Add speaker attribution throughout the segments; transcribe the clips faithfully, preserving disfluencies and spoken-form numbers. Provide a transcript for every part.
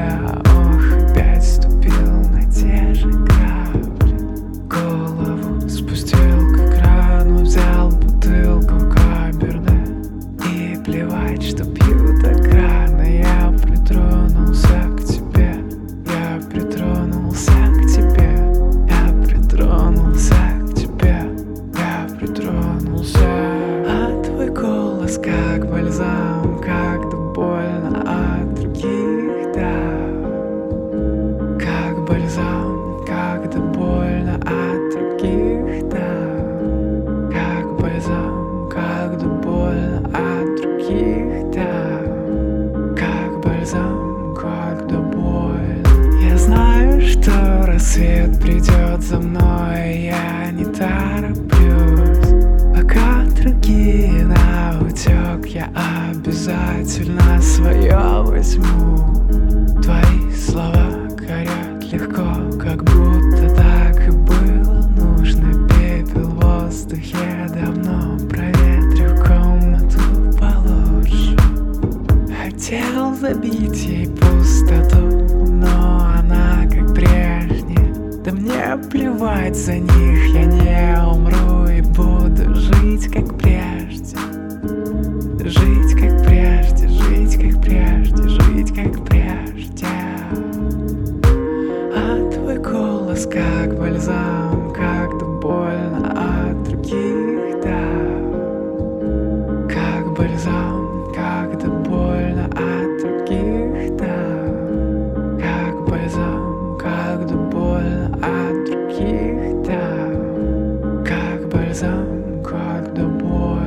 Speaker 1: Ох, опять ступил на те же грабли. Голову спустил к экрану, взял бутылку каберне. И плевать, что пью так рано. Я притронулся к тебе, я притронулся к тебе, я притронулся к тебе, я притронулся. А твой голос как бальзам, когда больно от других, да. Как бальзам, когда больно от других, да. Как бальзам, когда больно от других, да. Как бальзам, когда больно. Я знаю, что рассвет придет за мной, я не тороплюсь. Пока другие наутек, я обязательно свое возьму. Твои слова горят легко, как будто так и было нужно. Пепел в воздухе давно проветрив комнату получше. Хотел забить ей пустоту, но она как прежняя. Да мне плевать за них, я не умру и буду жить как прежде. Жить как прежде, жить как прежде, жить как прежде. А твой голос как бальзам, когда больно от других, да. Как бальзам, когда больно от других, да. Как бальзам, когда больно от других, да. Как бальзам, когда больно.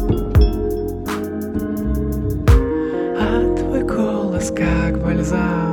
Speaker 1: А твой голос как бальзам,